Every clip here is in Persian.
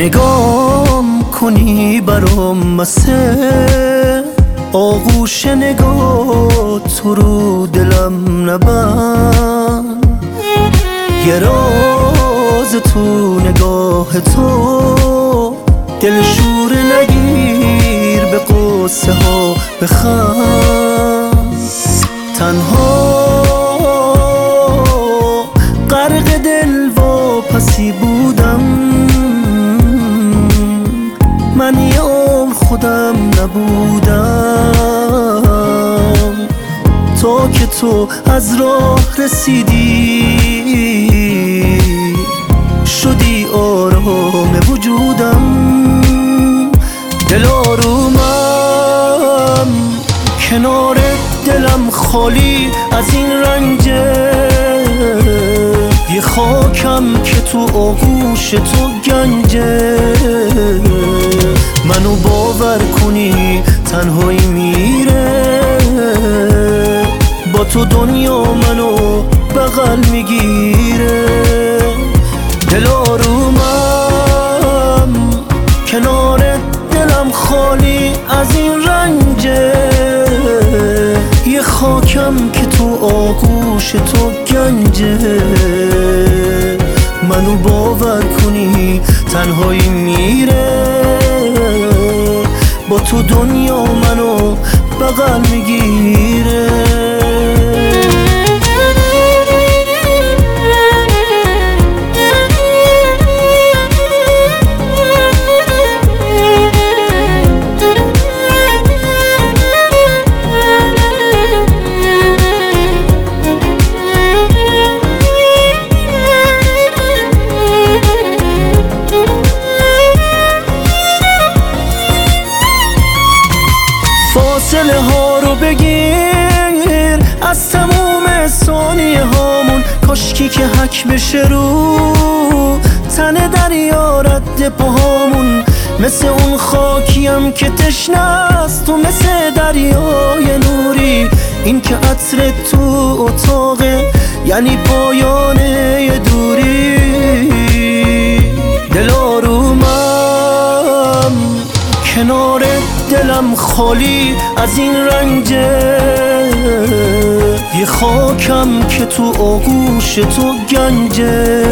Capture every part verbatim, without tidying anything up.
نگام کنی برام مثل آغوش نگاه تو رو دلم نبند، یه راز تو نگاه تو دل شور نگیر، به قصه ها بخند. تنها غرق دل و پسی بودم، من یه عمر خودم نبودم، تا که تو از راه رسیدی شدی آرام وجودم. دل آرومم کنار دلم خالی از این رنجه، یه خاکم که تو آغوش تو گنجه. منو باور کنی تنهایی میره، با تو دنیا منو بغل میگیره. دل آرومم کنار دلم خالی از این رنجه، یه خاکم که تو آغوش تو گنجه. منو باور کنی تنهایی میره، با تو دنیا منو بغل میگیره. فاصله ها رو بگیر از تموم ثانیه هامون، کاشکی که حک بشه رو تن دریا رد پاهامون. مثل اون خاکیم که تشنه است و مثل دریای نوری، این که عطر تو اتاقه یعنی پایان یه دوری. دل آرومم کنار دلم خالی از این رنجه، یه خاکم که تو آغوش تو گنجه.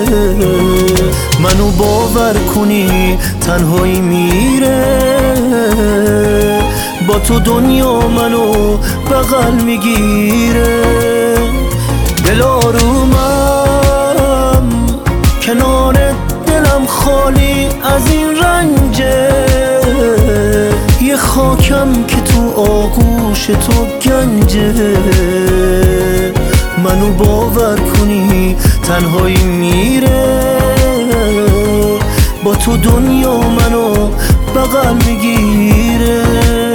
منو باور کنی تنهایی میره، با تو دنیا منو بغل میگیره. دل آرومم کنار دلم خالی از این رنجه، یه خاکم که تو آغوش تو گنجه. منو باور کنی تنهایی میره، با تو دنیا منو بغل میگیره.